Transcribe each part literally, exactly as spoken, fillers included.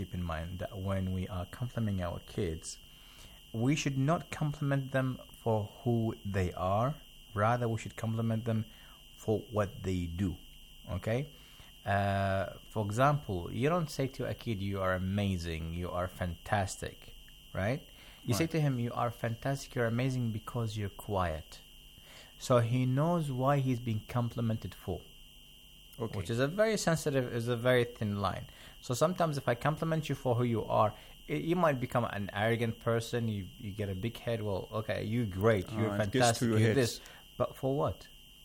keep in mind that when we are complimenting our kids, we should not compliment them for who they are. Rather, we should compliment them for what they do. Okay? Uh, for example, you don't say to a kid, you are amazing, you are fantastic, right? You right. say to him, you are fantastic, you're amazing because you're quiet. So he knows why he's being complimented for. Okay. Which is a very sensitive, is a very thin line. So sometimes if I compliment you for who you are, it, you might become an arrogant person, you you get a big head, well, okay, you're great, you're oh, fantastic, you're heads. This. But for what?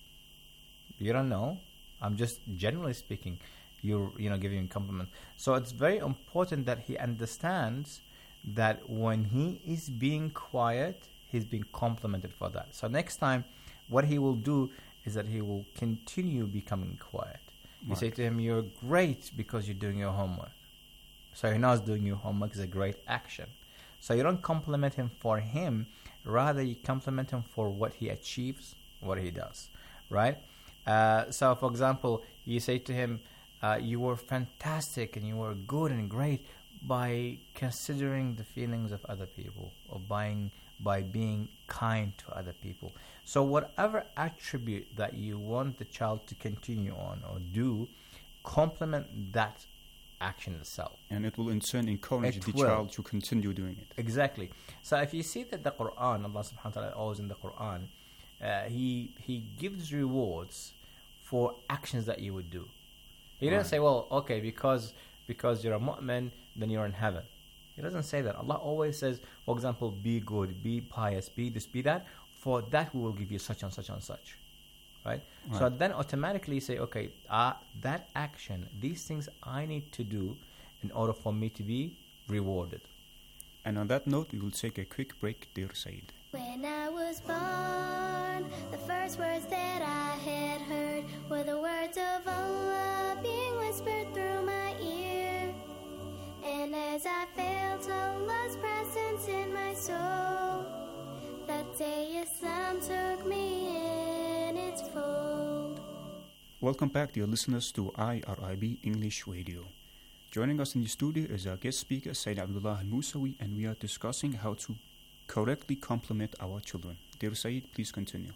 You don't know. I'm just generally speaking, you're you know giving him compliment. So it's very important that he understands that when he is being quiet, he's being complimented for that. So next time, what he will do is that he will continue becoming quiet. You right. say to him, you're great because you're doing your homework. So he knows doing your homework is a great action. So you don't compliment him for him, rather you compliment him for what he achieves, what he does, right? Uh, so, for example, you say to him, uh, you were fantastic and you were good and great by considering the feelings of other people, or buying, by being kind to other people. So whatever attribute that you want the child to continue on or do, compliment that action itself. And it will in turn encourage it the will. child to continue doing it. Exactly. So if you see that the Quran, Allah subhanahu wa ta'ala always in the Quran, uh, he he gives rewards for actions that you would do. He doesn't right. say, well, okay, because because you're a mu'min, then you're in heaven. He doesn't say that. Allah always says, for example, be good, be pious, be this, be that. For that, we will give you such and such and such. Right? right. So then automatically you say, okay, uh, that action, these things I need to do in order for me to be rewarded. And on that note, we will take a quick break, dear Saeed. When I was born, the first words that I had heard were the words of Allah being whispered through my ear. And as I felt Allah's presence in my soul, that day Islam took me in its fold. Welcome back, dear listeners, to I R I B English Radio. Joining us in the studio is our guest speaker, Sayyid Abdullah Al-Musawi, and we are discussing how to correctly compliment our children. Dear Saeed, please continue.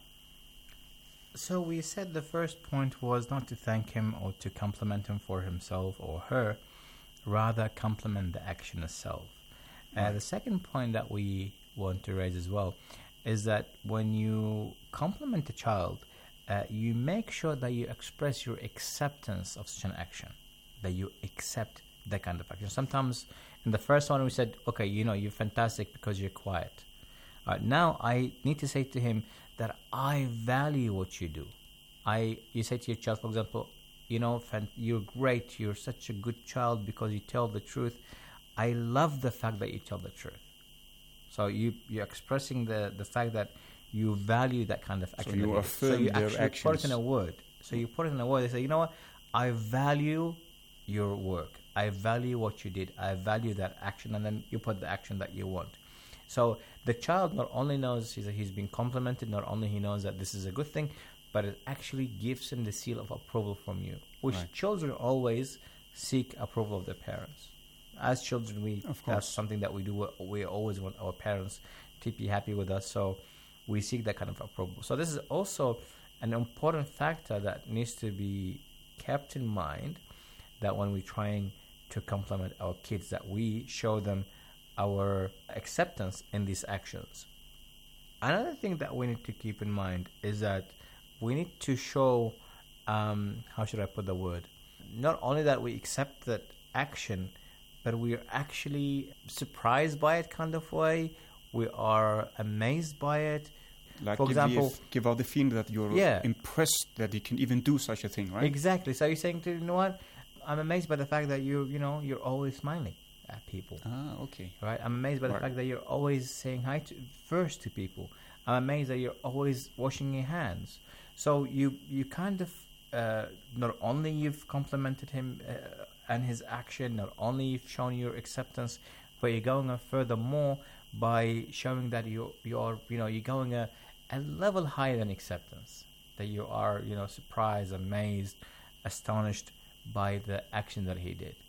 So we said the first point was not to thank him or to compliment him for himself or her, rather compliment the action itself. Uh, right. The second point that we want to raise as well is that when you compliment a child, uh, you make sure that you express your acceptance of such an action, that you accept that kind of action. Sometimes in the first one we said, okay, you know, you're fantastic because you're quiet. Uh, now I need to say to him that I value what you do. I, you say to your child, for example, you know, fan, you're great, you're such a good child because you tell the truth. I love the fact that you tell the truth. So you, you're expressing the, the fact that you value that kind of action. So you affirm so you their actually actions. put it in a word. So you put it in a word. They say, you know what? I value your work. I value what you did. I value that action. And then you put the action that you want. So the child not only knows he's, he's been complimented, not only he knows that this is a good thing, but it actually gives him the seal of approval from you, which right. children always seek approval of their parents. As children, we that's something that we do. We always want our parents to be happy with us, so we seek that kind of approval. So this is also an important factor that needs to be kept in mind, that when we're trying to compliment our kids, that we show them our acceptance in these actions. Another thing that we need to keep in mind is that we need to show, um, how should I put the word? Not only that we accept that action, but we are actually surprised by it kind of way. We are amazed by it. Like For give, example, the, give out the feeling that you're yeah. impressed that you can even do such a thing, right? Exactly. So you're saying, to you know what? I'm amazed by the fact that you, you know, you're always smiling at people. Ah, okay. Right. I'm amazed by the right. fact that you're always saying hi to, first to people. I'm amazed that you're always washing your hands. So you, you kind of uh, not only you've complimented him uh, and his action, not only you've shown your acceptance, but you're going a furthermore by showing that you you are you know you're going a, a level higher than acceptance, that you are you know surprised, amazed, astonished by the action that he did.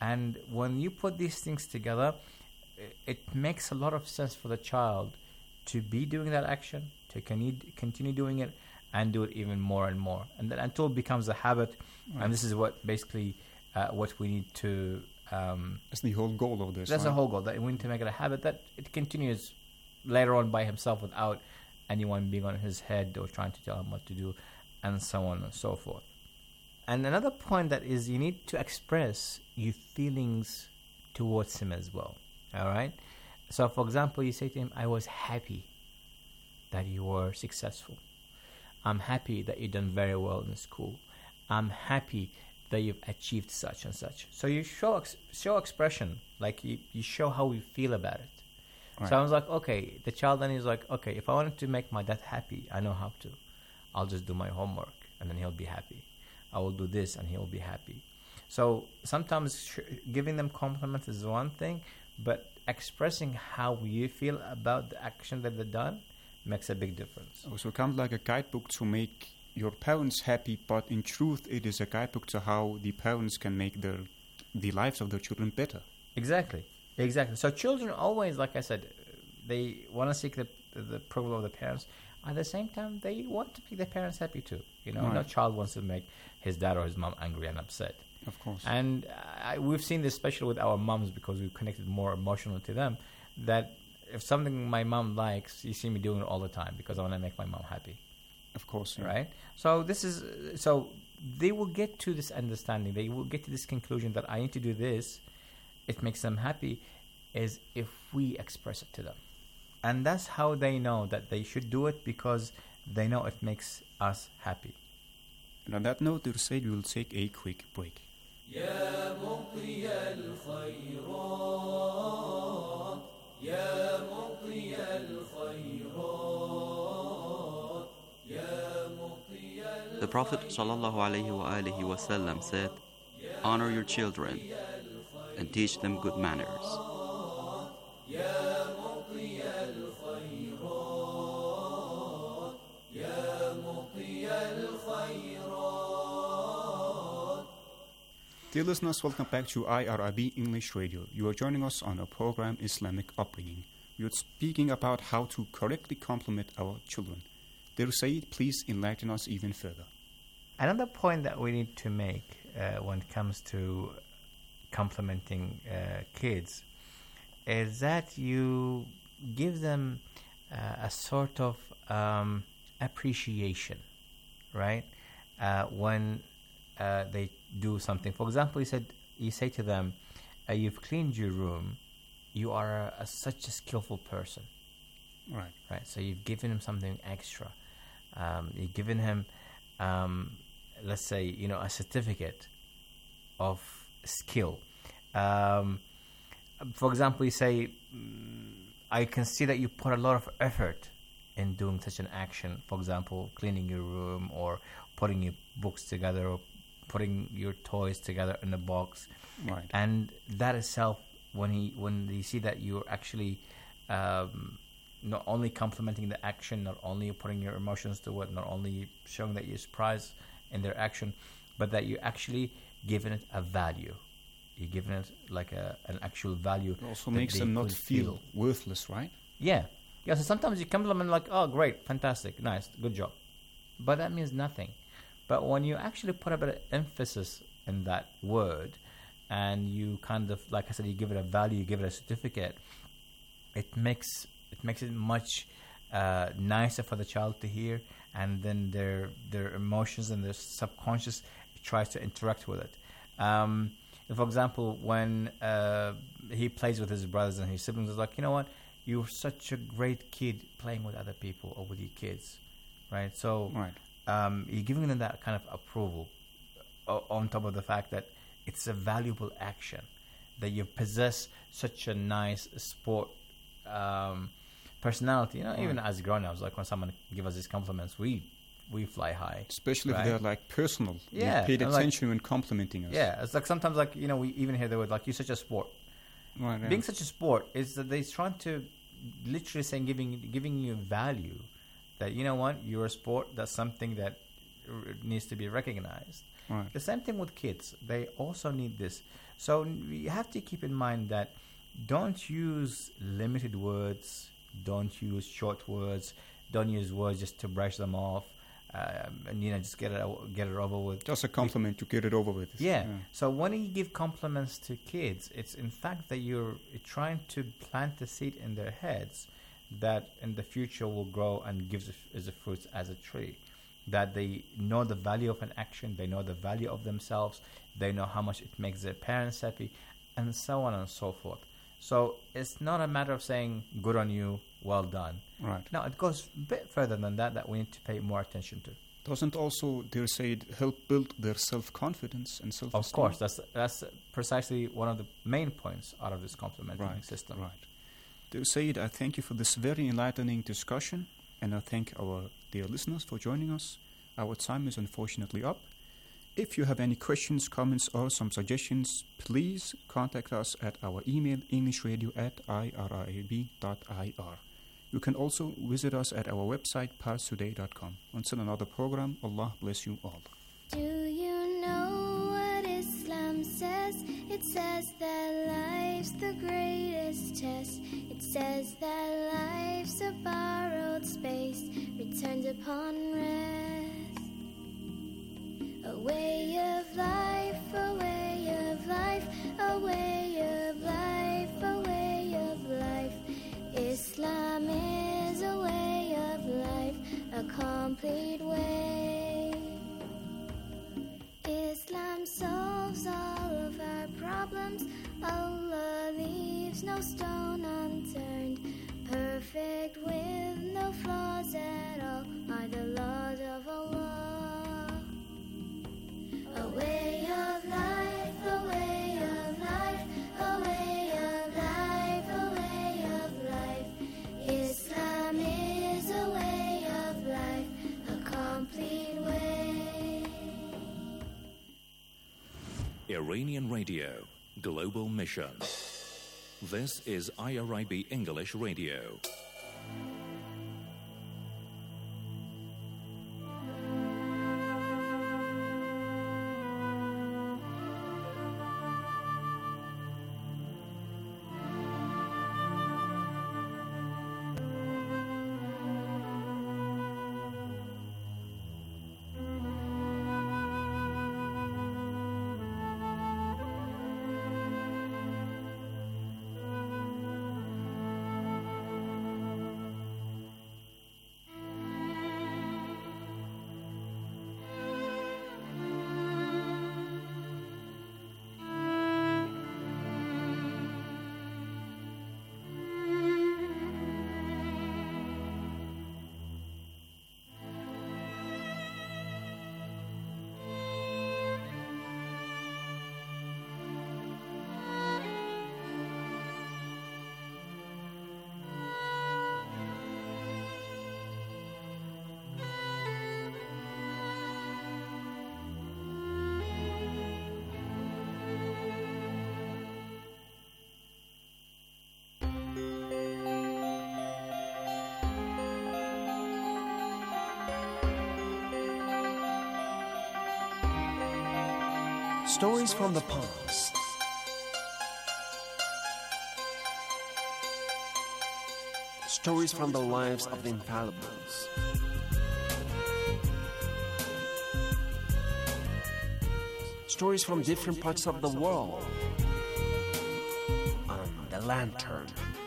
And when you put these things together, it makes a lot of sense for the child to be doing that action, to continue doing it, and do it even more and more, and then until it becomes a habit. Right. And this is what basically uh, what we need to. Um, that's the whole goal of this. That's right? the whole goal, that we need to make it a habit that it continues later on by himself without anyone being on his head or trying to tell him what to do, and so on and so forth. And another point that is, you need to express your feelings towards him as well. All right. So, for example, you say to him, "I was happy that you were successful. I'm happy that you've done very well in school. I'm happy that you've achieved such and such." So you show ex- show expression, like you, you show how you feel about it. Right. So I was like, okay, the child then is like, okay, if I wanted to make my dad happy, I know how to. I'll just do my homework and then he'll be happy. I will do this and he'll be happy. So sometimes sh- giving them compliments is one thing, but expressing how you feel about the action that they've done makes a big difference. Oh, so it comes like a guidebook to make your parents happy, but in truth it is a guidebook to how the parents can make their the lives of their children better. Exactly. Exactly. So children always, like I said, they want to seek the the approval of the parents. At the same time, they want to make their parents happy too. You know, right. No child wants to make his dad or his mom angry and upset. Of course. And uh, we've seen this especially with our moms, because we've connected more emotionally to them, that if something my mom likes, you see me doing it all the time because I want to make my mom happy. Of course. Yeah. Right? So this is, so they will get to this understanding. They will get to this conclusion that I need to do this. It makes them happy, is if we express it to them. And that's how they know that they should do it, because they know it makes us happy. And on that note, they say we will take a quick break. يا مطي الخيرات يا مطي الخيرات يا مطي The Prophet ﷺ said, "Honor your children and teach them good manners." يا مطي الخيرات يا مطي الخيرات. Dear listeners, welcome back to I R I B English Radio. You are joining us on our program Islamic Upbringing. We are speaking about how to correctly compliment our children. Dear Saeed, please enlighten us even further. Another point that we need to make uh, when it comes to complimenting uh, kids is that you give them uh, a sort of um, appreciation, right? Uh, when uh, they do something. For example, you said you say to them, uh, "You've cleaned your room. You are a, a, such a skillful person." Right. Right. So you've given him something extra. Um, you've given him, um, let's say, you know, a certificate of skill. Um, for example, you say, "I can see that you put a lot of effort in doing such an action." For example, cleaning your room, or putting your books together, or putting your toys together in a box. Right. And that itself, when he when they see that you're actually um, not only complimenting the action, not only putting your emotions to it, not only showing that you're surprised in their action, but that you're actually giving it a value. You're giving it like a an actual value. It also makes them not feel, feel worthless, right? Yeah. Yeah, so sometimes you compliment like, "Oh, great, fantastic, nice, good job." But that means nothing. But when you actually put a bit of emphasis in that word, and you kind of, like I said, you give it a value, you give it a certificate, it makes it makes it much uh, nicer for the child to hear, and then their their emotions and their subconscious tries to interact with it. Um, for example, when uh, he plays with his brothers and his siblings, it's like, "You know what? You're such a great kid playing with other people or with your kids," right? So right. Um, you're giving them that kind of approval, o- on top of the fact that it's a valuable action, that you possess such a nice sport um, personality. You know, right. Even as grown-ups, like when someone gives us these compliments, we we fly high. Especially right? if they're like personal. Yeah, you paid and attention like, when complimenting us. Yeah, it's like sometimes, like, you know, we even hear the word like, "You're such a sport." Right, yeah. Being such a sport is that they're trying to literally saying, giving giving you value. That, you know what, you're a sport. That's something that r- needs to be recognized. Right. The same thing with kids. They also need this. So you have to keep in mind that don't use limited words, don't use short words, don't use words just to brush them off, um, and you know just get it o- get it over with. Just a compliment to get it over with. Yeah. So when you give compliments to kids, it's in fact that you're trying to plant the seed in their heads that in the future will grow and gives as a fruit as a tree. That they know the value of an action, they know the value of themselves, they know how much it makes their parents happy, and so on and so forth. So it's not a matter of saying, good on you, well done. Right. No, it goes a bit further than that that we need to pay more attention to. Doesn't also, dare say, it help build their self-confidence and self-esteem? Of course, that's that's precisely one of the main points out of this complimenting Right, system. right. Dear Said, I thank you for this very enlightening discussion, and I thank our dear listeners for joining us. Our time is unfortunately up. If you have any questions, comments, or some suggestions, please contact us at our email, englishradio at irib dot I R. You can also visit us at our website, pars today dot com. Until another program, Allah bless you all. Do you know what Islam says? It says that life's the greatest test. It says that life's a borrowed space, returned upon rest. A way of life, a way of life, a way of life, a way of life. Islam is a way of life, a complete way. Islam solves all of our problems. Allah leaves no stone unturned. Perfect with no flaws at all are the laws of Allah. A way of life, a way of life, a way of life, a way of life. Islam is a way of life, a complete way. Iranian Radio, Global Mission. This is I R I B English Radio. Stories from the past. Stories from the lives of the infallibles. Stories from different parts of the world. On The Lantern.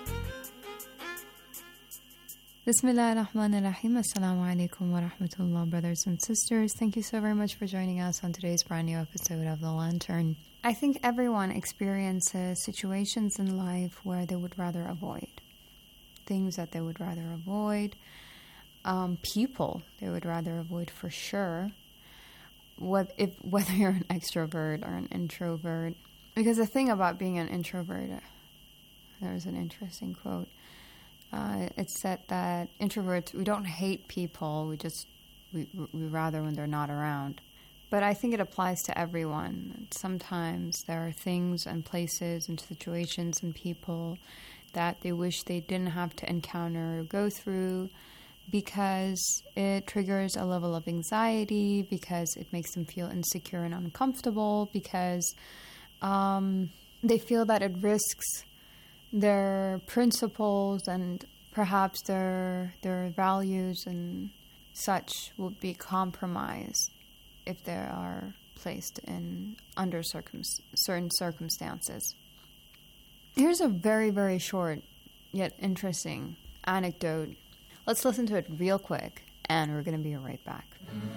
Bismillah ar-Rahman ar-Rahim. Assalamu alaikum wa rahmatullah, brothers and sisters. Thank you so very much for joining us on today's brand new episode of The Lantern. I think everyone experiences situations in life where they would rather avoid. Things that they would rather avoid. Um, people they would rather avoid for sure. What if whether you're an extrovert or an introvert. Because the thing about being an introvert, there's an interesting quote. Uh, it's said that introverts, we don't hate people, we just, we, we rather when they're not around. But I think it applies to everyone. Sometimes there are things and places and situations and people that they wish they didn't have to encounter or go through, because it triggers a level of anxiety, because it makes them feel insecure and uncomfortable, because um, they feel that it risks their principles and perhaps their their values and such will be compromised if they are placed in under circum- certain circumstances. Here's a very, very short yet interesting anecdote. Let's listen to it real quick, and we're going to be right back.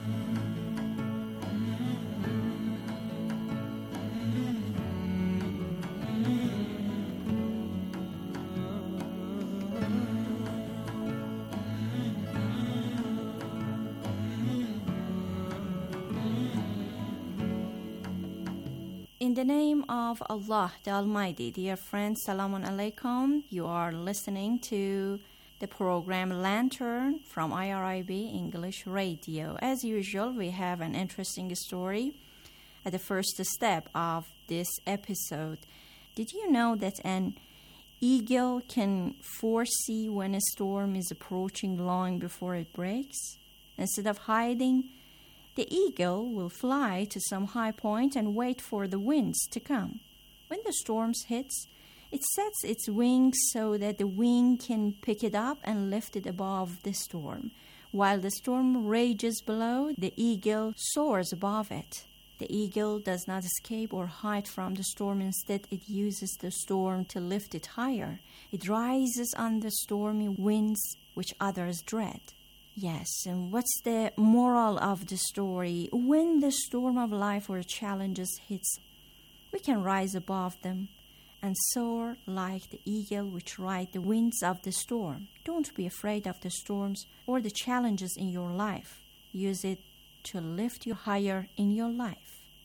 In the name of Allah, the Almighty, dear friends, Salamun Alaikum. You are listening to the program Lantern from I R I B English Radio. As usual, we have an interesting story at the first step of this episode. Did you know that an eagle can foresee when a storm is approaching long before it breaks? Instead of hiding, the eagle will fly to some high point and wait for the winds to come. When the storm hits, it sets its wings so that the wind can pick it up and lift it above the storm. While the storm rages below, the eagle soars above it. The eagle does not escape or hide from the storm. Instead, it uses the storm to lift it higher. It rises on the stormy winds which others dread. Yes, and what's the moral of the story? When the storm of life or challenges hits, we can rise above them and soar like the eagle which ride the winds of the storm. Don't be afraid of the storms or the challenges in your life. Use it to lift you higher in your life.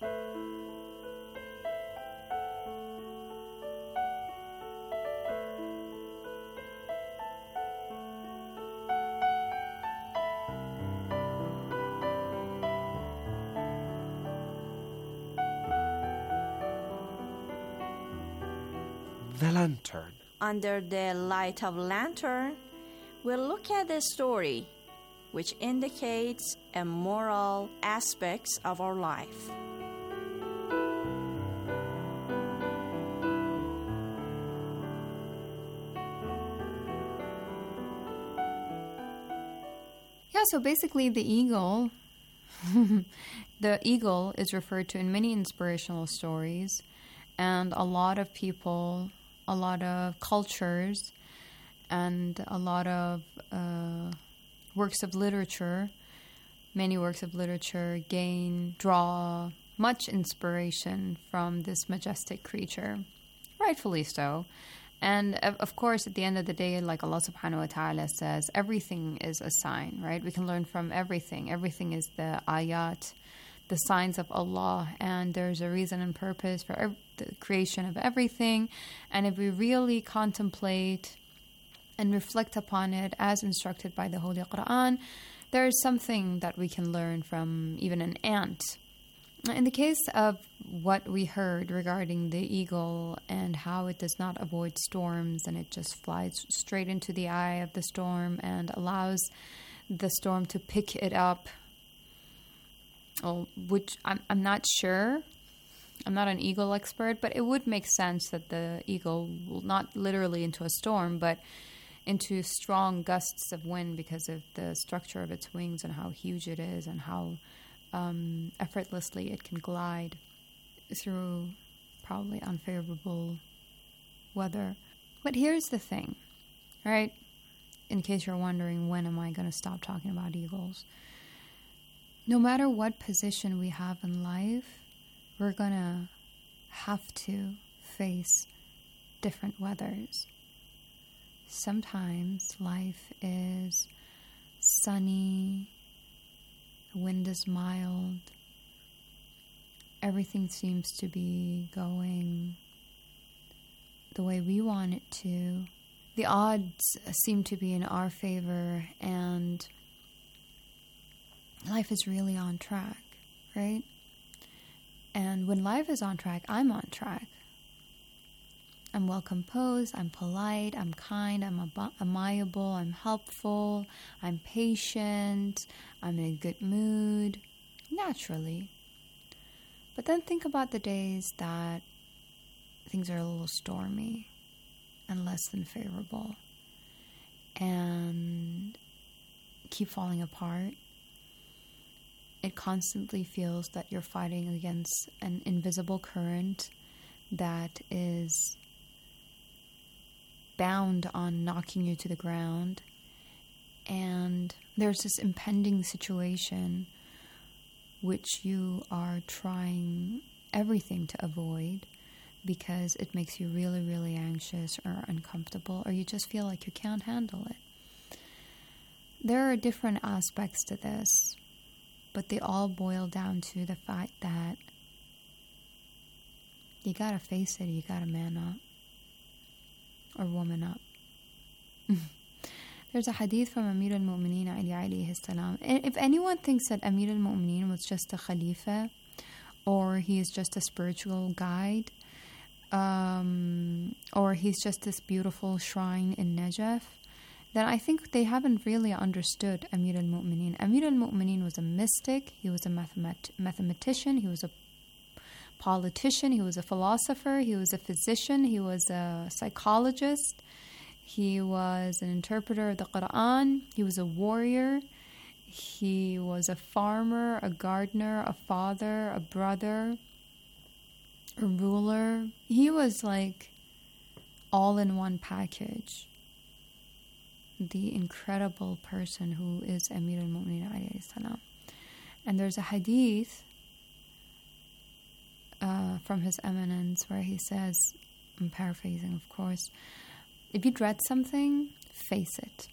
The Lantern. Under the light of lantern, we'll look at the story which indicates a moral aspects of our life. Yeah, so basically the eagle, the eagle is referred to in many inspirational stories, and a lot of people, a lot of cultures, and a lot of uh, works of literature, many works of literature gain, draw much inspiration from this majestic creature, rightfully so. And of, of course, at the end of the day, like Allah subhanahu wa ta'ala says, everything is a sign, right? We can learn from everything. Everything is the ayat, the signs of Allah, and there's a reason and purpose for ev- the creation of everything. And if we really contemplate and reflect upon it as instructed by the Holy Quran, there is something that we can learn from even an ant. In the case of what we heard regarding the eagle and how it does not avoid storms and it just flies straight into the eye of the storm and allows the storm to pick it up, well, which I'm, I'm not sure. I'm not an eagle expert, but it would make sense that the eagle will not literally into a storm, but into strong gusts of wind because of the structure of its wings and how huge it is and how um, effortlessly it can glide through probably unfavorable weather. But here's the thing, right? In case you're wondering, when am I going to stop talking about eagles? No matter what position we have in life, we're going to have to face different weathers. Sometimes life is sunny, the wind is mild, everything seems to be going the way we want it to. The odds seem to be in our favor, and life is really on track, right? And when life is on track, I'm on track. I'm well composed, I'm polite, I'm kind, I'm ab- amiable, I'm helpful, I'm patient, I'm in a good mood, naturally. But then think about the days that things are a little stormy and less than favorable and keep falling apart. It constantly feels that you're fighting against an invisible current that is bound on knocking you to the ground, and there's this impending situation which you are trying everything to avoid because it makes you really, really anxious or uncomfortable, or you just feel like you can't handle it. There are different aspects to this, but they all boil down to the fact that you gotta face it, you gotta man up. Or woman up. There's a hadith from Amir al-Mu'mineen Ali alayhi salam. If anyone thinks that Amir al-Mu'mineen was just a khalifa, or he is just a spiritual guide, um, or he's just this beautiful shrine in Najaf, then I think they haven't really understood Amir al-Mu'mineen. Amir al-Mu'mineen was a mystic, he was a mathemat- mathematician, he was a politician, he was a philosopher, he was a physician, he was a psychologist, he was an interpreter of the Quran, he was a warrior, he was a farmer, a gardener, a father, a brother, a ruler. He was like all in one package. The incredible person who is Amir al-Mu'mineen alayhi salam. And there's a hadith Uh, from His Eminence where he says, I'm paraphrasing of course, if you dread something, face it.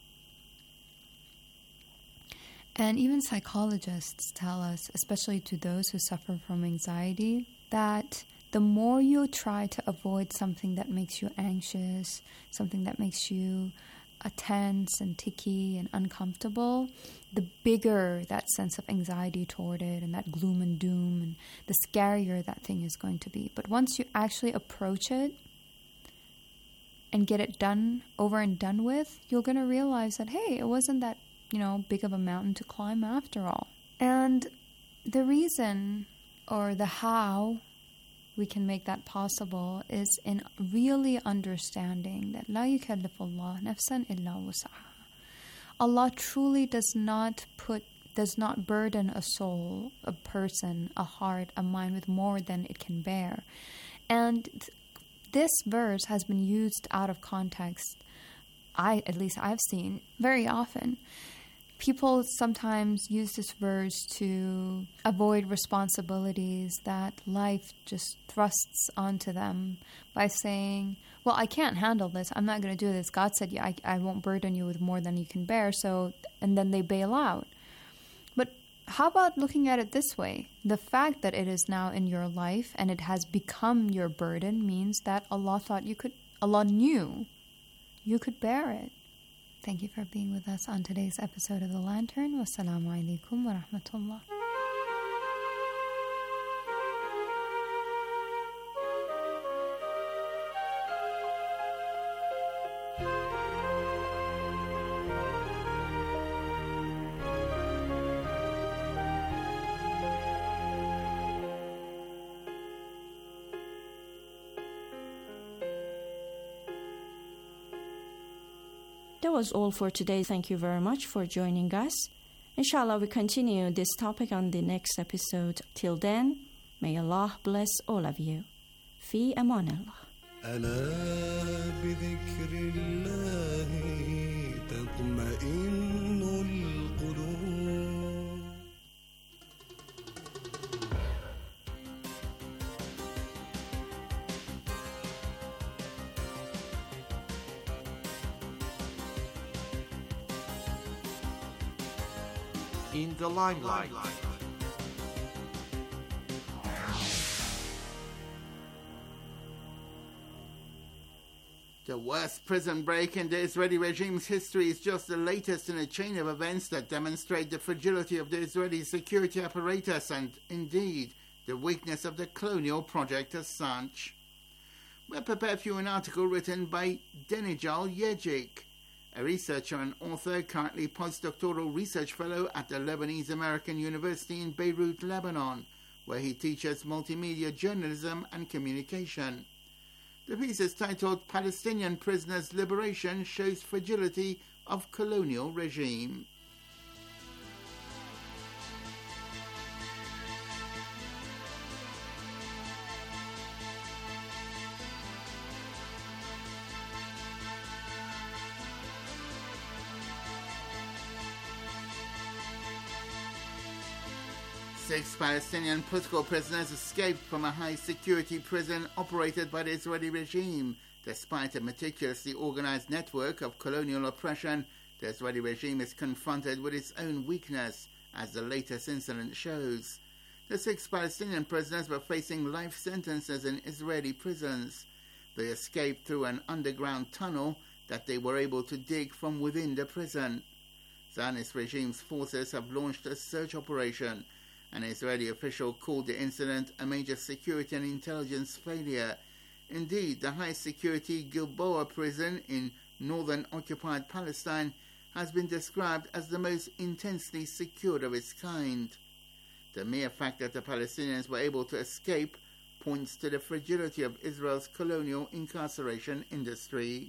And even psychologists tell us, especially to those who suffer from anxiety, that the more you try to avoid something that makes you anxious, something that makes you uh, tense and ticky and uncomfortable, the bigger that sense of anxiety toward it and that gloom and doom, and the scarier that thing is going to be. But once you actually approach it and get it done, over and done with, you're going to realize that, hey, it wasn't that, you know, big of a mountain to climb after all. And the reason, or the how we can make that possible, is in really understanding that La yukallifullah nafsan illa wus'aha. Allah truly does not put, does not burden a soul, a person, a heart, a mind with more than it can bear. And th- this verse has been used out of context. I, at least I've seen very often. People sometimes use this verse to avoid responsibilities that life just thrusts onto them by saying, well, I can't handle this. I'm not going to do this. God said, yeah, I, I won't burden you with more than you can bear. So, and then they bail out. But how about looking at it this way? The fact that it is now in your life and it has become your burden means that Allah thought you could, Allah knew you could bear it. Thank you for being with us on today's episode of The Lantern. Wassalamu alaikum wa rahmatullah. That was all for today. Thank you very much for joining us. Inshallah, we continue this topic on the next episode. Till then, may Allah bless all of you. Fi aman Allah. ألا بذكر الله تطمئن القلوب. In the limelight. The worst prison break in the Israeli regime's history is just the latest in a chain of events that demonstrate the fragility of the Israeli security apparatus and, indeed, the weakness of the colonial project as such. we're prepared for you an article written by Denijal Yejik, a researcher and author, currently postdoctoral research fellow at the Lebanese American University in Beirut, Lebanon, where he teaches multimedia journalism and communication. The piece is titled Palestinian Prisoners' Liberation Shows Fragility of Colonial Regime. Six Palestinian political prisoners escaped from a high-security prison operated by the Israeli regime. Despite a meticulously organized network of colonial oppression, the Israeli regime is confronted with its own weakness, as the latest incident shows. The six Palestinian prisoners were facing life sentences in Israeli prisons. They escaped through an underground tunnel that they were able to dig from within the prison. Zionist regime's forces have launched a search operation. An Israeli official called the incident a major security and intelligence failure. Indeed, the high-security Gilboa prison in northern occupied Palestine has been described as the most intensely secured of its kind. The mere fact that the Palestinians were able to escape points to the fragility of Israel's colonial incarceration industry.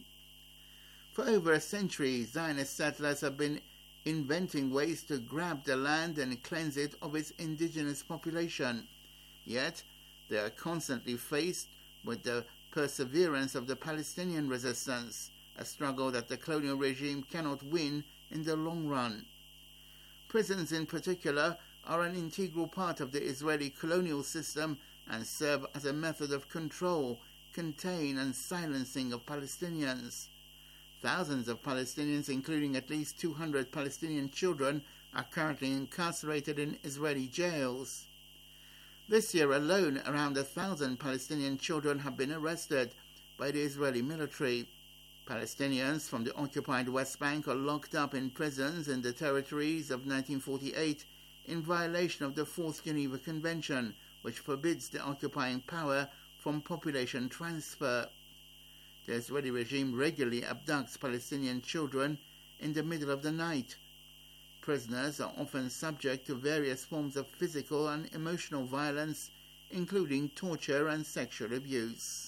For over a century, Zionist settlers have been inventing ways to grab the land and cleanse it of its indigenous population. Yet, they are constantly faced with the perseverance of the Palestinian resistance, a struggle that the colonial regime cannot win in the long run. Prisons in particular are an integral part of the Israeli colonial system and serve as a method of control, contain and silencing of Palestinians. Thousands of Palestinians, including at least two hundred Palestinian children, are currently incarcerated in Israeli jails. This year alone, around a thousand Palestinian children have been arrested by the Israeli military. Palestinians from the occupied West Bank are locked up in prisons in the territories of nineteen forty-eight in violation of the Fourth Geneva Convention, which forbids the occupying power from population transfer. The Israeli regime regularly abducts Palestinian children in the middle of the night. Prisoners are often subject to various forms of physical and emotional violence, including torture and sexual abuse.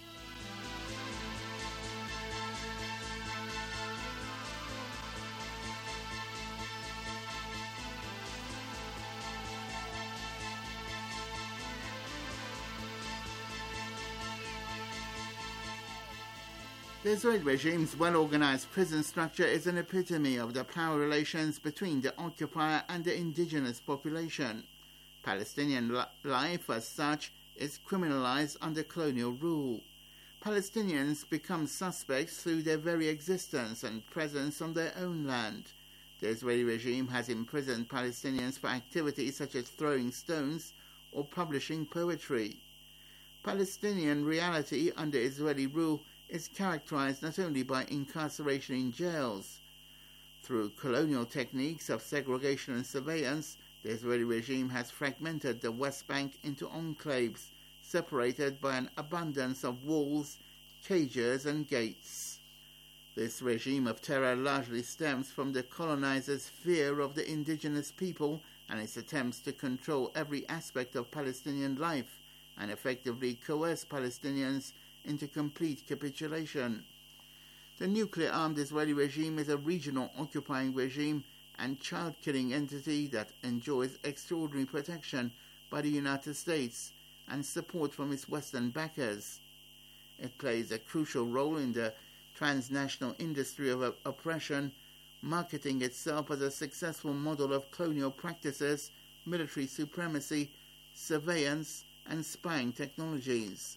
The Israeli regime's well-organized prison structure is an epitome of the power relations between the occupier and the indigenous population. Palestinian li- life, as such, is criminalized under colonial rule. Palestinians become suspects through their very existence and presence on their own land. The Israeli regime has imprisoned Palestinians for activities such as throwing stones or publishing poetry. Palestinian reality under Israeli rule is characterized not only by incarceration in jails. Through colonial techniques of segregation and surveillance, the Israeli regime has fragmented the West Bank into enclaves, separated by an abundance of walls, cages and gates. This regime of terror largely stems from the colonizers' fear of the indigenous people and its attempts to control every aspect of Palestinian life and effectively coerce Palestinians into complete capitulation. The nuclear-armed Israeli regime is a regional occupying regime and child-killing entity that enjoys extraordinary protection by the United States and support from its Western backers. It plays a crucial role in the transnational industry of oppression, marketing itself as a successful model of colonial practices, military supremacy, surveillance, and spying technologies.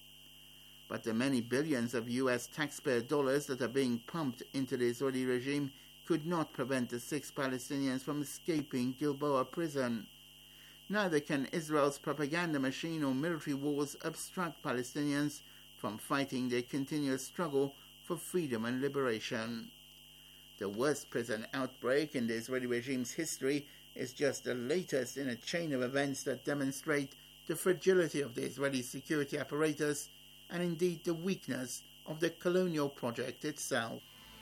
But the many billions of U S taxpayer dollars that are being pumped into the Israeli regime could not prevent the six Palestinians from escaping Gilboa prison. Neither can Israel's propaganda machine or military wars obstruct Palestinians from fighting their continuous struggle for freedom and liberation. The worst prison outbreak in the Israeli regime's history is just the latest in a chain of events that demonstrate the fragility of the Israeli security apparatus and indeed the weakness of the colonial project itself.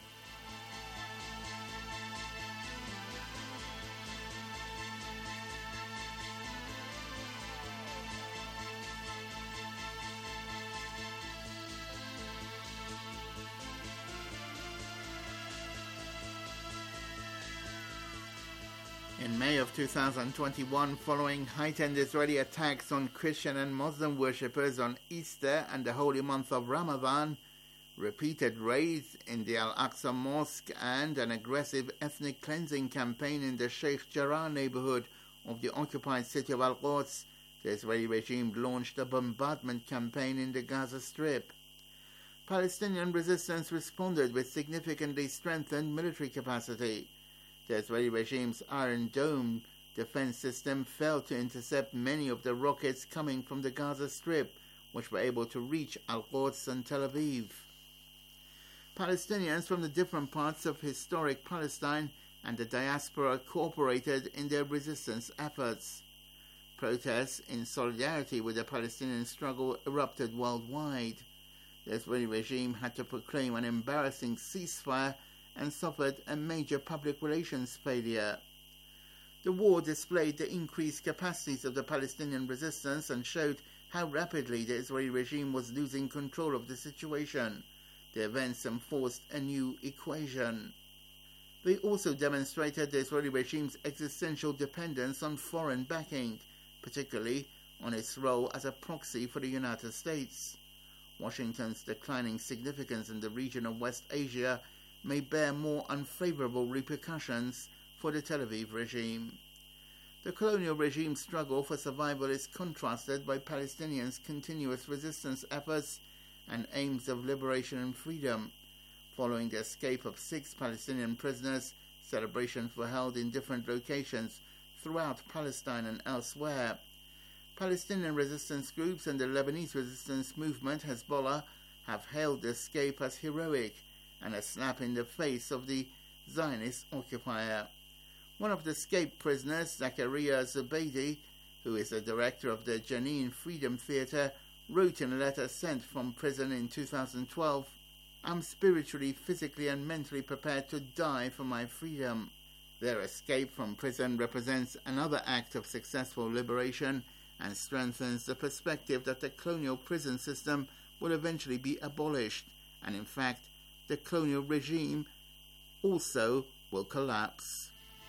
In May of two thousand twenty-one, following heightened Israeli attacks on Christian and Muslim worshippers on Easter and the holy month of Ramadan, repeated raids in the Al-Aqsa Mosque and an aggressive ethnic cleansing campaign in the Sheikh Jarrah neighborhood of the occupied city of Al-Quds, the Israeli regime launched a bombardment campaign in the Gaza Strip. Palestinian resistance responded with significantly strengthened military capacity. The Israeli regime's Iron Dome defense system failed to intercept many of the rockets coming from the Gaza Strip, which were able to reach Al-Quds and Tel Aviv. Palestinians from the different parts of historic Palestine and the diaspora cooperated in their resistance efforts. Protests in solidarity with the Palestinian struggle erupted worldwide. The Israeli regime had to proclaim an embarrassing ceasefire and suffered a major public relations failure. The war displayed the increased capacities of the Palestinian resistance and showed how rapidly the Israeli regime was losing control of the situation. The events enforced a new equation. They also demonstrated the Israeli regime's existential dependence on foreign backing, particularly on its role as a proxy for the United States. Washington's declining significance in the region of West Asia may bear more unfavorable repercussions for the Tel Aviv regime. The colonial regime's struggle for survival is contrasted by Palestinians' continuous resistance efforts and aims of liberation and freedom. Following the escape of six Palestinian prisoners, celebrations were held in different locations throughout Palestine and elsewhere. Palestinian resistance groups and the Lebanese resistance movement Hezbollah have hailed the escape as heroic and a slap in the face of the Zionist occupier. One of the escaped prisoners, Zakaria Zubeidi, who is the director of the Jenin Freedom Theatre, wrote in a letter sent from prison in two thousand twelve, "I'm spiritually, physically and mentally prepared to die for my freedom." Their escape from prison represents another act of successful liberation and strengthens the perspective that the colonial prison system will eventually be abolished, and in fact, the colonial regime also will collapse.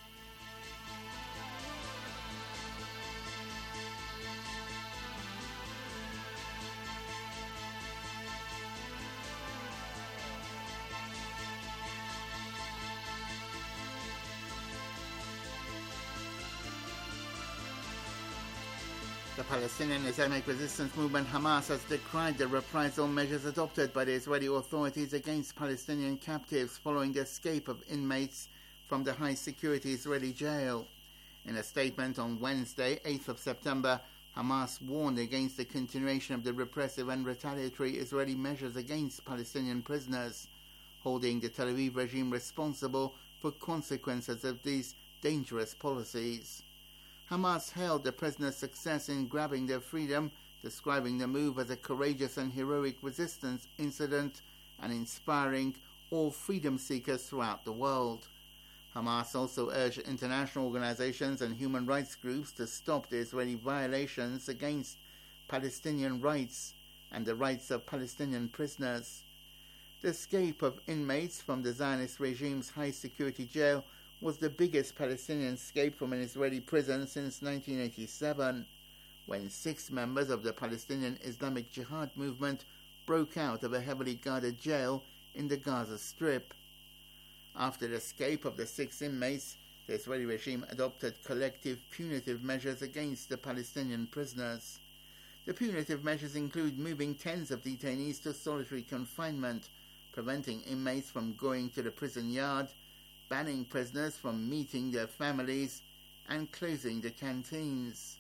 The Palestinian Islamic Resistance Movement Hamas has decried the reprisal measures adopted by the Israeli authorities against Palestinian captives following the escape of inmates from the high-security Israeli jail. In a statement on Wednesday, eighth of September, Hamas warned against the continuation of the repressive and retaliatory Israeli measures against Palestinian prisoners, holding the Tel Aviv regime responsible for consequences of these dangerous policies. Hamas hailed the prisoners' success in grabbing their freedom, describing the move as a courageous and heroic resistance incident and inspiring all freedom seekers throughout the world. Hamas also urged international organizations and human rights groups to stop the Israeli violations against Palestinian rights and the rights of Palestinian prisoners. The escape of inmates from the Zionist regime's high-security jail was the biggest Palestinian escape from an Israeli prison since nineteen eighty-seven, when six members of the Palestinian Islamic Jihad movement broke out of a heavily guarded jail in the Gaza Strip. After the escape of the six inmates, the Israeli regime adopted collective punitive measures against the Palestinian prisoners. The punitive measures include moving tens of detainees to solitary confinement, preventing inmates from going to the prison yard, banning prisoners from meeting their families, and closing the canteens.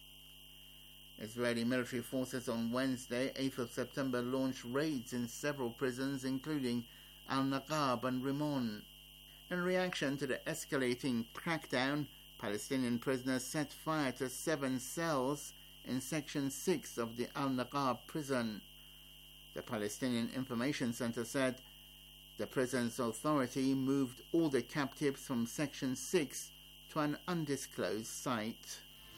Israeli military forces on Wednesday, eighth of September, launched raids in several prisons, including Al-Naqab and Rimon. In reaction to the escalating crackdown, Palestinian prisoners set fire to seven cells in Section six of the Al-Naqab prison. The Palestinian Information Center said the prison's authority moved all the captives from Section six to an undisclosed site.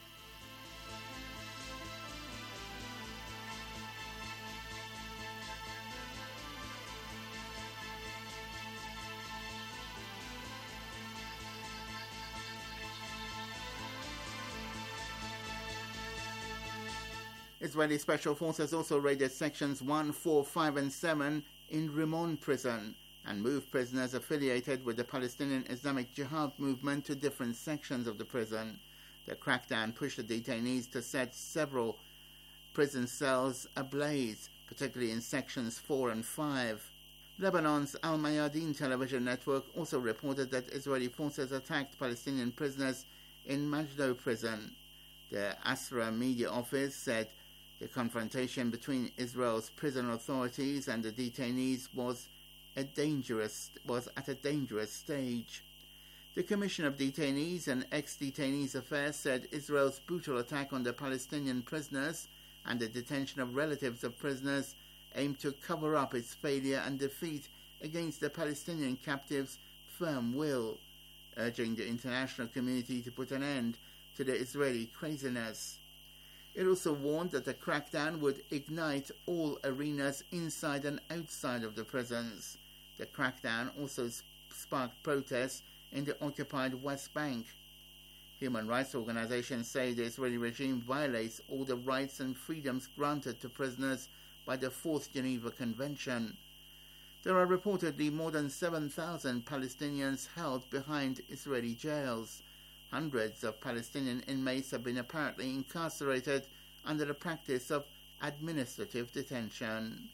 Israeli Special Forces also raided sections one, four, five and seven in Rimon prison and moved prisoners affiliated with the Palestinian Islamic Jihad movement to different sections of the prison. The crackdown pushed the detainees to set several prison cells ablaze, particularly in sections four and five. Lebanon's Al Mayadeen television network also reported that Israeli forces attacked Palestinian prisoners in Majdo prison. The Asra media office said the confrontation between Israel's prison authorities and the detainees was a dangerous was at a dangerous stage. The Commission of Detainees and Ex-Detainees Affairs said Israel's brutal attack on the Palestinian prisoners and the detention of relatives of prisoners aimed to cover up its failure and defeat against the Palestinian captives' firm will, urging the international community to put an end to the Israeli craziness. It also warned that the crackdown would ignite all arenas inside and outside of the prisons. The crackdown also sparked protests in the occupied West Bank. Human rights organizations say the Israeli regime violates all the rights and freedoms granted to prisoners by the Fourth Geneva Convention. There are reportedly more than seven thousand Palestinians held behind Israeli jails. Hundreds of Palestinian inmates have been apparently incarcerated under the practice of administrative detention.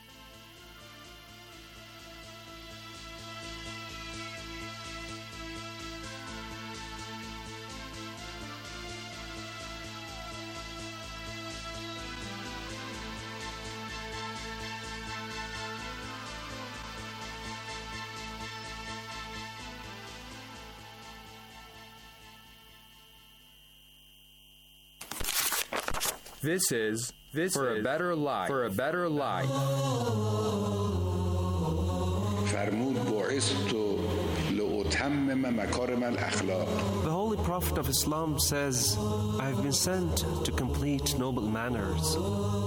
This is this for is a better life. For a better life. The Holy Prophet of Islam says, I have been sent to complete noble manners.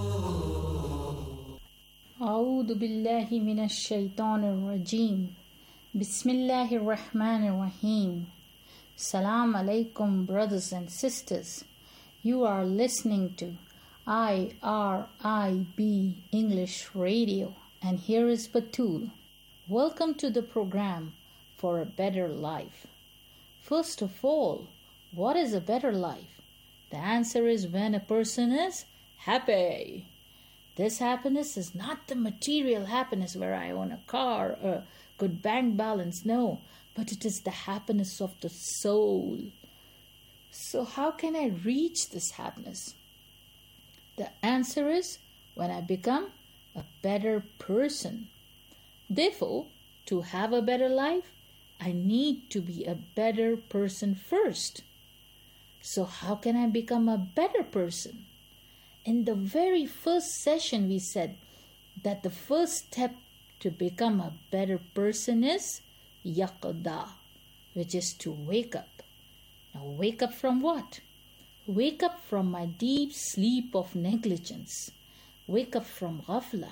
أعوذ بالله من الشيطان الرجيم بسم الله الرحمن الرحيم. Salam alaikum, brothers and sisters. You are listening to I R I B English Radio, and here is Batul. Welcome to the program For a Better Life. First of all, what is a better life? The answer is when a person is happy. This happiness is not the material happiness where I own a car or a good bank balance, no, but it is the happiness of the soul. So how can I reach this happiness? The answer is when I become a better person. Therefore, to have a better life, I need to be a better person first. So how can I become a better person? In the very first session, we said that the first step to become a better person is yaqda, which is to wake up. Now, wake up from what? Wake up from my deep sleep of negligence. Wake up from ghafla.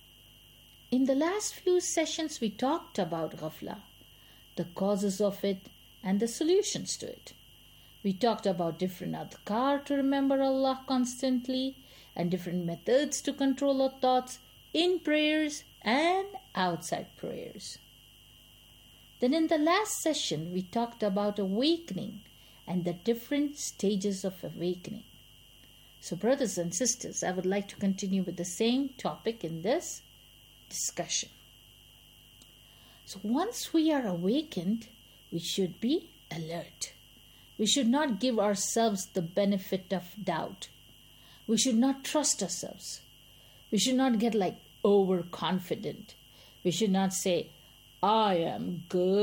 In the last few sessions, we talked about ghafla, the causes of it and the solutions to it. We talked about different adhkar to remember Allah constantly and different methods to control our thoughts in prayers and outside prayers. Then in the last session, we talked about awakening and the different stages of awakening. So brothers and sisters, I would like to continue with the same topic in this discussion. So once we are awakened, we should be alert. We should not give ourselves the benefit of doubt. We should not trust ourselves. We should not get like overconfident. We should not say, I am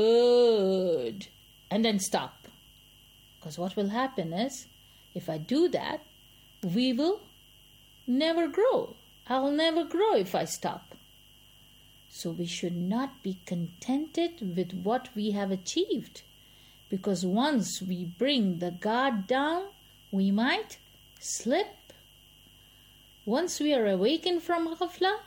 good, and then stop. Because what will happen is, if I do that, we will never grow. I'll never grow if I stop. So we should not be contented with what we have achieved, because once we bring the guard down, we might slip. Once we are awakened from ghafla,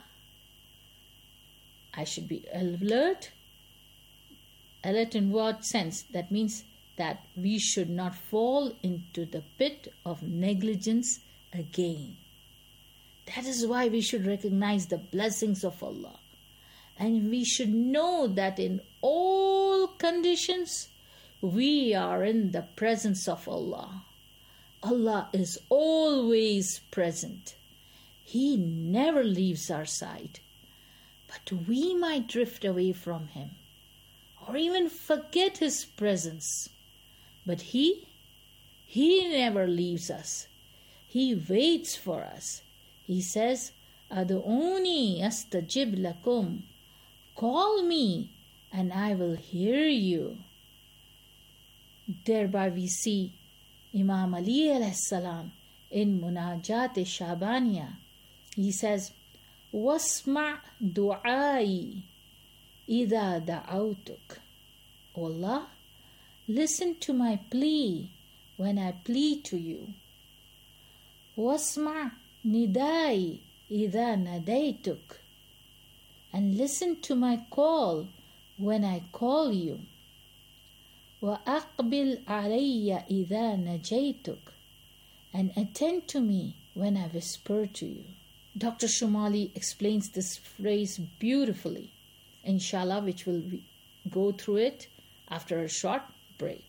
I should be alert. Alert in what sense? That means that we should not fall into the pit of negligence again. That is why we should recognize the blessings of Allah. And we should know that in all conditions, we are in the presence of Allah. Allah is always present. He never leaves our side. But we might drift away from Him or even forget His presence. But He, He never leaves us. He waits for us. He says, Adu'uni astajib lakum. Call me and I will hear you. Thereby we see Imam Ali alayhi salam in Munajat Shabaniya. He says, Wasma' du'ai idha da'autuk. O Allah, listen to my plea when I plead to you. Wasma' nidai idha nadaituk. And listen to my call when I call you. وَأَقْبِلْ عَلَيَّ إِذَا نَجَيْتُكَ. And attend to me when I whisper to you. Doctor Shumali explains this phrase beautifully, inshallah, which will go through it after a short break.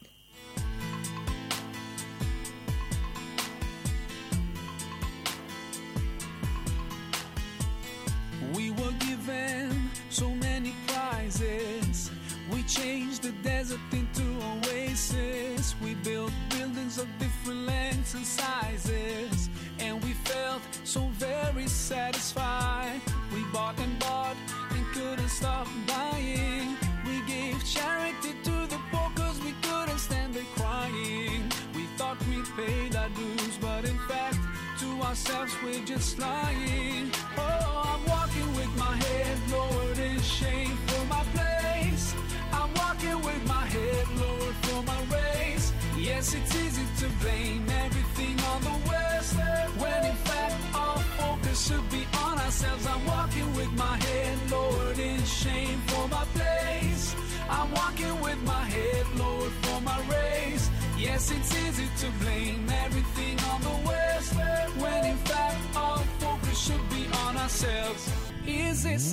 We were given so many prizes. We changed the desert into oasis. We built buildings of different lengths and sizes, and we felt so very satisfied. We bought and bought and couldn't stop buying. We gave charity to the poor cause we couldn't stand the crying. We thought we paid our dues, but in fact to ourselves we're just lying. Oh, I'm walking with my head lowered in shame for my place. I'm walking with my head lowered for my race. Yes, it's easy to blame everything on the West, when in fact our focus should be on ourselves. I'm walking with my head lowered in shame for my place. I'm walking with my head lowered for my race. Yes, it's easy to blame everything on the West, when in fact our focus should be on ourselves. Is it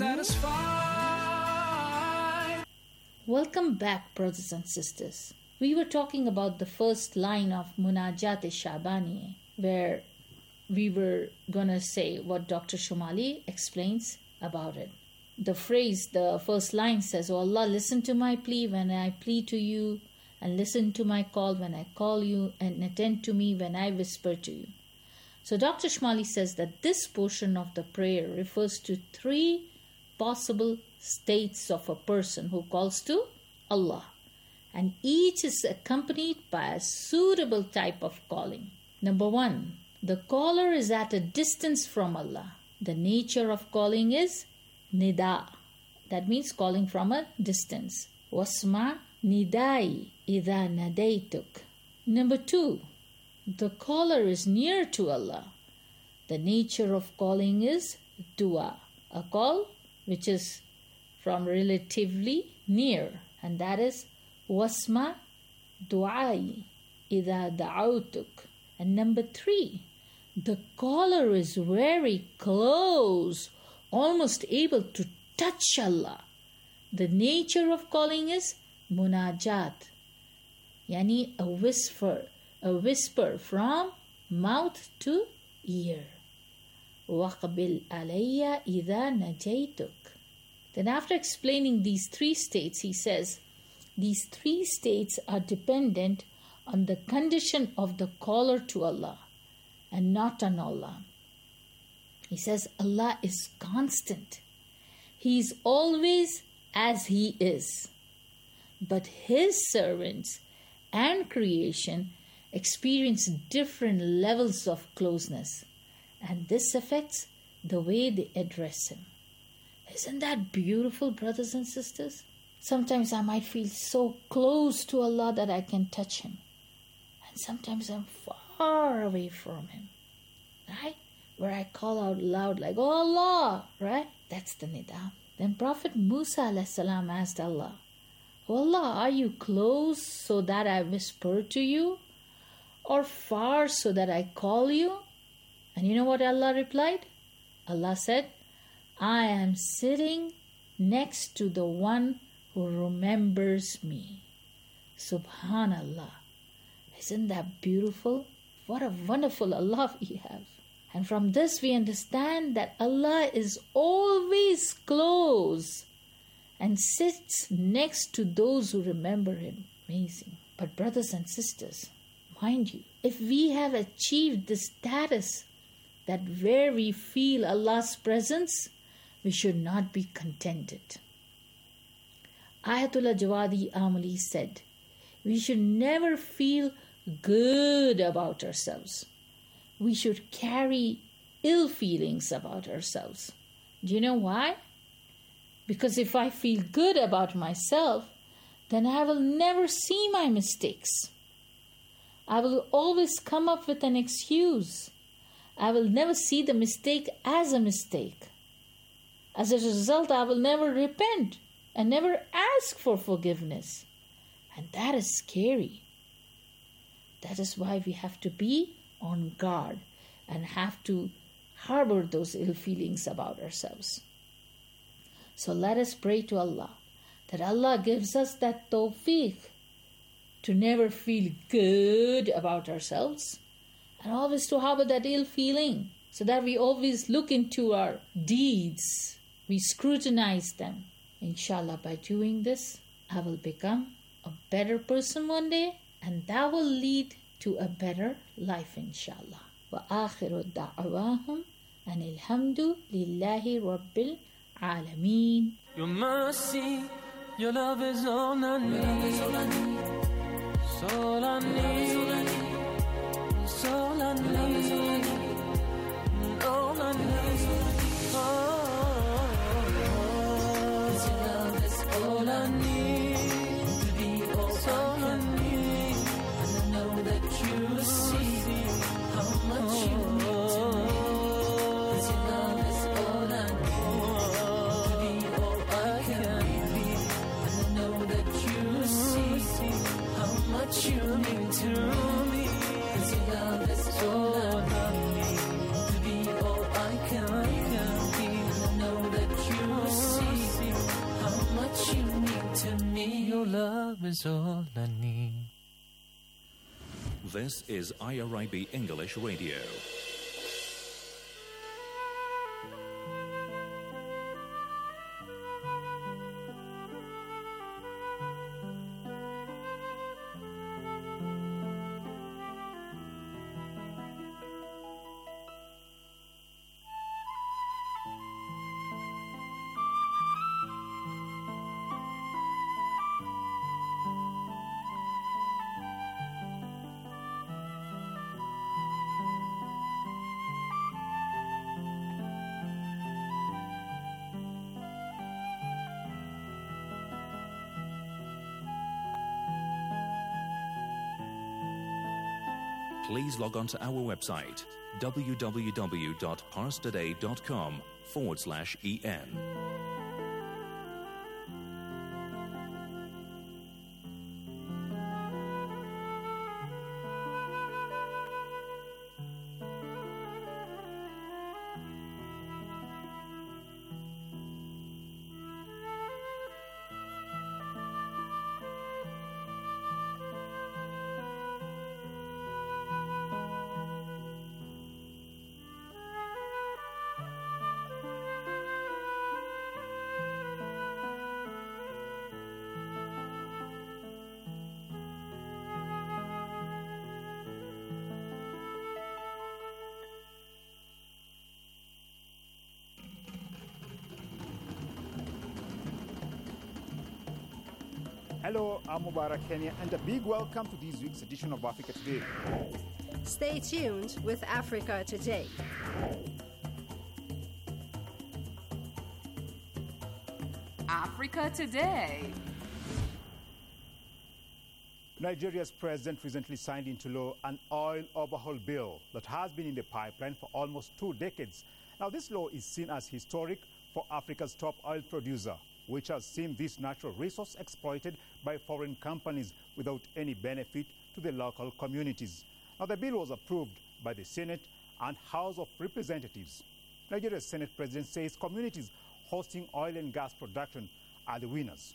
satisfied? Welcome back, brothers and sisters. We were talking about the first line of Munajat Shabani, where we were going to say what Doctor Shumali explains about it. The phrase, the first line says, "O Allah, listen to my plea when I plead to you, and listen to my call when I call you, and attend to me when I whisper to you." So Doctor Shumali says that this portion of the prayer refers to three possible states of a person who calls to Allah, and each is accompanied by a suitable type of calling. Number one, the caller is at a distance from Allah. The nature of calling is nida. That means calling from a distance. Wasma nidai idha nadaituk. Number two, the caller is near to Allah. The nature of calling is dua, a call which is from relatively near, and that is wasma du'ai idha da'autuk. And number three, the caller is very close, almost able to touch Allah. The nature of calling is munajat, yani a whisper, a whisper from mouth to ear. وَقْبِلْ عَلَيَّ إِذَا نَجَيْتُكَ. Then after explaining these three states, he says, these three states are dependent on the condition of the caller to Allah and not on Allah. He says Allah is constant. He is always as He is. But His servants and creation experience different levels of closeness, and this affects the way they address Him. Isn't that beautiful, brothers and sisters? Sometimes I might feel so close to Allah that I can touch Him. And sometimes I'm far away from Him. Right? Where I call out loud like, oh Allah, right? That's the nida. Then Prophet Musa alayhi salam asked Allah, oh Allah, are you close so that I whisper to you? Or far so that I call you? And you know what Allah replied? Allah said, I am sitting next to the one who remembers me. Subhanallah. Isn't that beautiful? What a wonderful Allah we have. And from this we understand that Allah is always close and sits next to those who remember Him. Amazing. But brothers and sisters, mind you, if we have achieved this status that where we feel Allah's presence, we should not be contented. Ayatollah Jawadi Amali said, we should never feel good about ourselves. We should carry ill feelings about ourselves. Do you know why? Because if I feel good about myself, then I will never see my mistakes. I will always come up with an excuse. I will never see the mistake as a mistake. As a result, I will never repent and never ask for forgiveness. And that is scary. That is why we have to be on guard and have to harbor those ill feelings about ourselves. So let us pray to Allah that Allah gives us that tawfiq to never feel good about ourselves and always to harbor that ill feeling so that we always look into our deeds. We scrutinize them. Inshallah, by doing this, I will become a better person one day, and that will lead to a better life, inshallah. Wa akhiru da'awahum and alhamdu lillahi rabbil alameen. Your mercy, your love is all I need. It's all I need. It's all I need. It's all I need. All I need. Oh. All I need to be all I need, and I know that you see how much you mean to me. 'Cause your love is all I need to be all I can be, and I know that you see how much you mean to me. 'Cause your love is all I need to be all I can be, and I know that you see how much you mean to me. Your love is all I need. This is I R I B English Radio. Please log on to our website, www.parstoday.com forward slash EN. Hello, I'm Mubarak Kenya, and a big welcome to this week's edition of Africa Today. Stay tuned with Africa Today. Africa Today. Nigeria's president recently signed into law an oil overhaul bill that has been in the pipeline for almost two decades. Now, this law is seen as historic for Africa's top oil producer, which has seen this natural resource exploited by foreign companies without any benefit to the local communities. Now, the bill was approved by the Senate and House of Representatives. Nigeria's Senate president says communities hosting oil and gas production are the winners.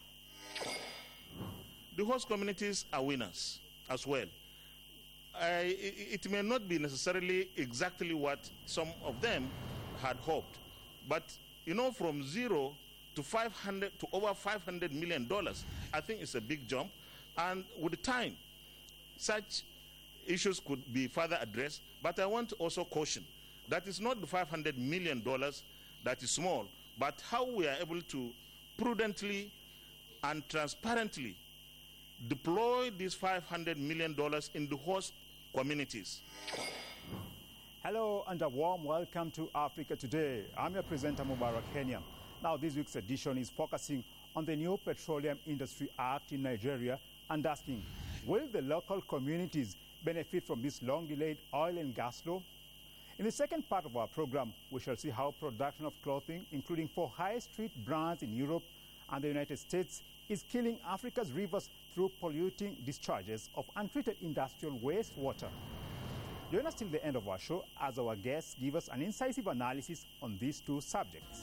The host communities are winners as well. I, it, it may not be necessarily exactly what some of them had hoped, but you know, from zero to five hundred to over five hundred million dollars, I think it's a big jump. And with time, such issues could be further addressed. But I want to also caution that it's not the five hundred million dollars that is small, but how we are able to prudently and transparently deploy these five hundred million dollars in the host communities. Hello and a warm welcome to Africa Today. I'm your presenter, Mubarak Kenya. Now, this week's edition is focusing on the new Petroleum Industry Act in Nigeria and asking, will the local communities benefit from this long-delayed oil and gas law? In the second part of our program, we shall see how production of clothing, including for high street brands in Europe and the United States, is killing Africa's rivers through polluting discharges of untreated industrial wastewater. Join us till the end of our show as our guests give us an incisive analysis on these two subjects.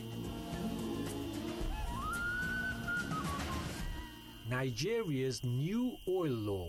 Nigeria's new oil law.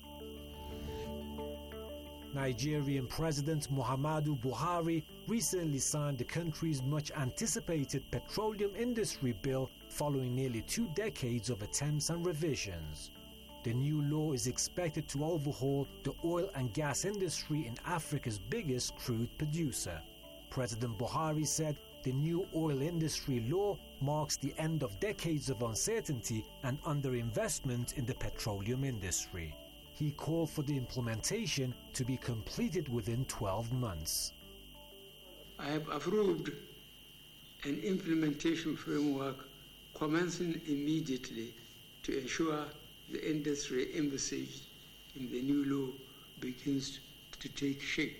Nigerian President Muhammadu Buhari recently signed the country's much-anticipated petroleum industry bill following nearly two decades of attempts and revisions. The new law is expected to overhaul the oil and gas industry in Africa's biggest crude producer. President Buhari said the new oil industry law marks the end of decades of uncertainty and underinvestment in the petroleum industry. He called for the implementation to be completed within twelve months. I have approved an implementation framework commencing immediately to ensure the industry envisaged in the new law begins to take shape.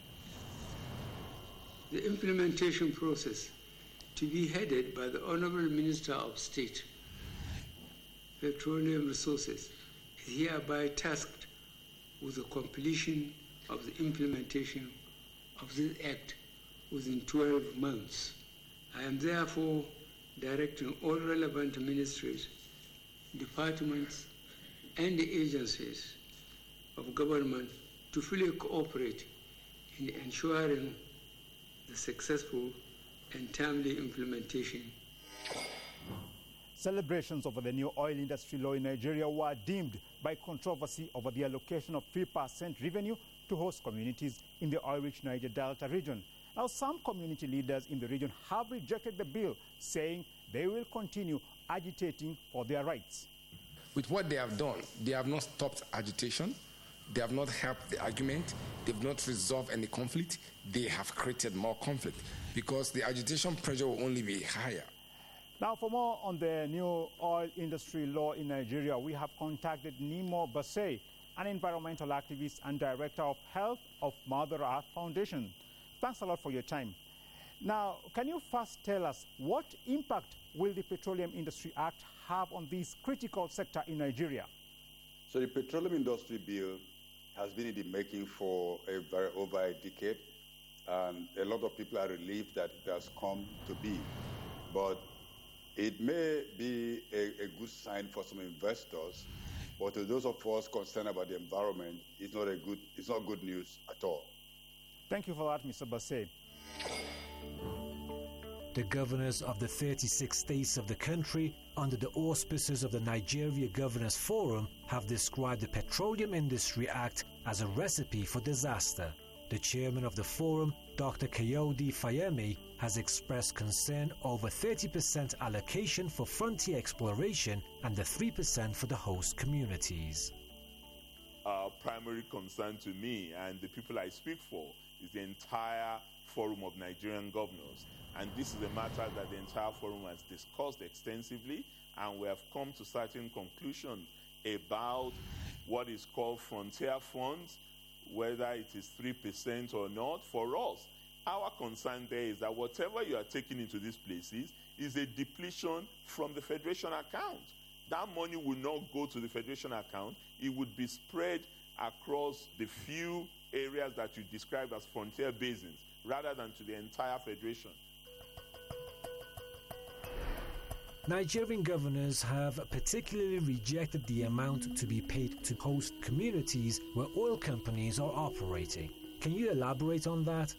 The implementation process, to be headed by the Honorable Minister of State, Petroleum Resources, is hereby tasked with the completion of the implementation of this Act within twelve months. I am therefore directing all relevant ministries, departments, and agencies of government to fully cooperate in ensuring the successful and timely implementation. Celebrations over the new oil industry law in Nigeria were dimmed by controversy over the allocation of three percent revenue to host communities in the oil-rich Niger Delta region. Now, some community leaders in the region have rejected the bill, saying they will continue agitating for their rights. With what they have done, they have not stopped agitation, they have not helped the argument, they have not resolved any conflict, they have created more conflict because the agitation pressure will only be higher. Now, for more on the new oil industry law in Nigeria, we have contacted Nemo Bassey, an environmental activist and director of health of Mother Earth Foundation. Thanks a lot for your time. Now, can you first tell us what impact will the Petroleum Industry Act have on this critical sector in Nigeria? So the Petroleum Industry Bill has been in the making for a very, over a decade, and a lot of people are relieved that it has come to be. But it may be a, a good sign for some investors, but to those of us concerned about the environment, it's not a good, it's not good news at all. Thank you for that, Mister Bassey. The governors of the thirty-six states of the country, under the auspices of the Nigeria Governors Forum, have described the Petroleum Industry Act as a recipe for disaster. The chairman of the forum, Doctor Kayode Fayemi, has expressed concern over thirty percent allocation for frontier exploration and the three percent for the host communities. Our primary concern to me and the people I speak for is the entire Forum of Nigerian Governors. And this is a matter that the entire forum has discussed extensively, and we have come to certain conclusions about what is called frontier funds, whether it is three percent or not. For us, our concern there is that whatever you are taking into these places is a depletion from the Federation account. That money will not go to the Federation account. It would be spread across the few areas that you described as frontier basins, rather than to the entire Federation. Nigerian governors have particularly rejected the amount to be paid to host communities where oil companies are operating. Can you elaborate on that?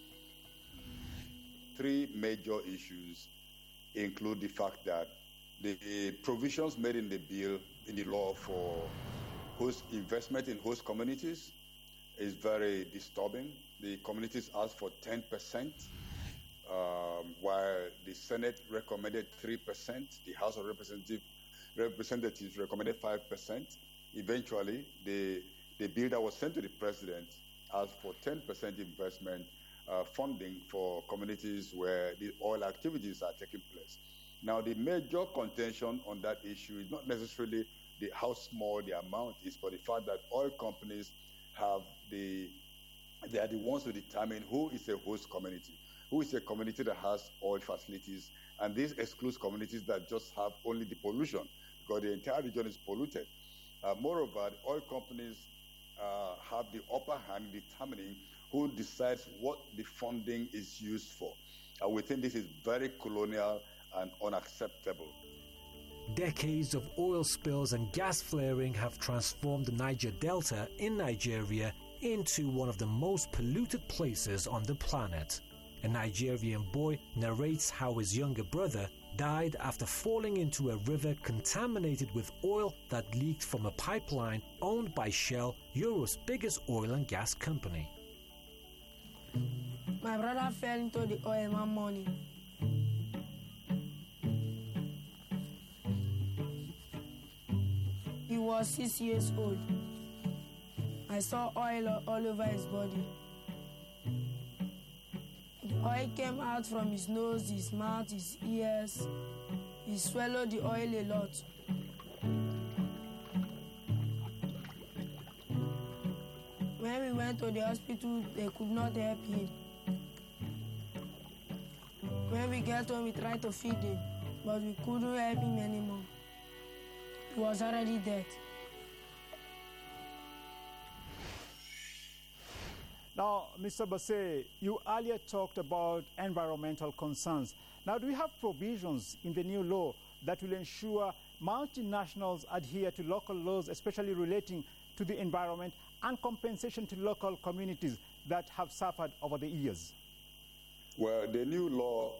Three major issues include the fact that the provisions made in the bill, in the law for host investment in host communities is very disturbing. The communities asked for ten percent. Um, while the Senate recommended three percent, the House of Representative, Representatives recommended five percent. Eventually, the, the bill that was sent to the President asked for ten percent investment uh, funding for communities where the oil activities are taking place. Now, the major contention on that issue is not necessarily the how small the amount is, but the fact that oil companies have the, they are the ones to determine who is a host community. Who is a community that has oil facilities, and this excludes communities that just have only the pollution, because the entire region is polluted. Uh, moreover, the oil companies uh, have the upper hand in determining who decides what the funding is used for. Uh, we think this is very colonial and unacceptable. Decades of oil spills and gas flaring have transformed the Niger Delta in Nigeria into one of the most polluted places on the planet. A Nigerian boy narrates how his younger brother died after falling into a river contaminated with oil that leaked from a pipeline owned by Shell, Europe's biggest oil and gas company. My brother fell into the oil one morning. He was six years old. I saw oil all over his body. Oil came out from his nose, his mouth, his ears. He swallowed the oil a lot. When we went to the hospital, they could not help him. When we got home, we tried to feed him, but we couldn't help him anymore. He was already dead. Now, Mister Bassey, you earlier talked about environmental concerns. Now, do we have provisions in the new law that will ensure multinationals adhere to local laws, especially relating to the environment, and compensation to local communities that have suffered over the years? Well, the new law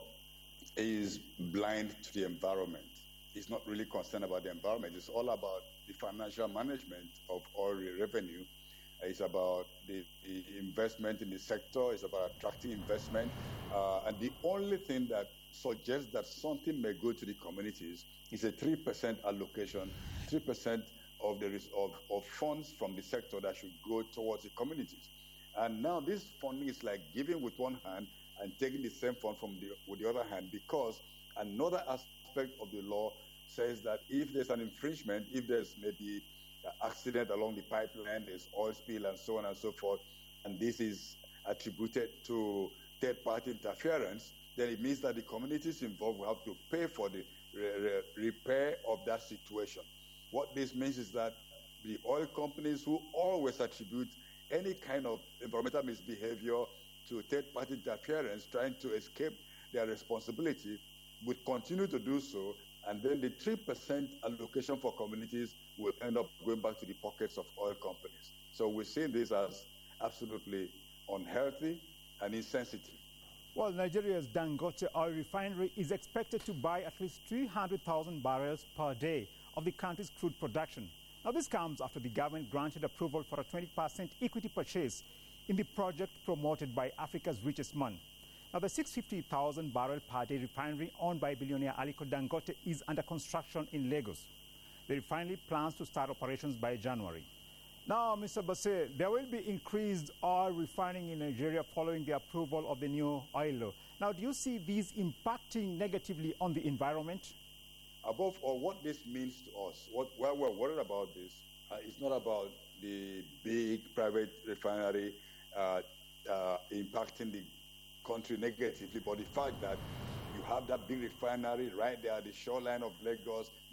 is blind to the environment. It's not really concerned about the environment. It's all about the financial management of oil revenue. It's about the, the investment in the sector. It's about attracting investment. Uh, and the only thing that suggests that something may go to the communities is a three percent allocation, three percent of the of, of funds from the sector that should go towards the communities. And now this funding is like giving with one hand and taking the same fund from the, with the other hand, because another aspect of the law says that if there's an infringement, if there's maybe accident along the pipeline, there's oil spill and so on and so forth, and this is attributed to third-party interference, then it means that the communities involved will have to pay for the re- re- repair of that situation. What this means is that the oil companies who always attribute any kind of environmental misbehavior to third-party interference, trying to escape their responsibility, would continue to do so, and then the three percent allocation for communities will end up going back to the pockets of oil companies. So we're seeing this as absolutely unhealthy and insensitive. Well, Nigeria's Dangote oil refinery is expected to buy at least three hundred thousand barrels per day of the country's crude production. Now, this comes after the government granted approval for a twenty percent equity purchase in the project promoted by Africa's richest man. Now, the six hundred fifty thousand barrel per day refinery owned by billionaire Aliko Dangote is under construction in Lagos. The refinery plans to start operations by January. Now, Mister Basir, there will be increased oil refining in Nigeria following the approval of the new oil law. Now, do you see these impacting negatively on the environment? Above all, what this means to us, what, why we're worried about this, uh, it's not about the big private refinery uh, uh, impacting the country negatively, but the fact that you have that big refinery right there at the shoreline of Lagos,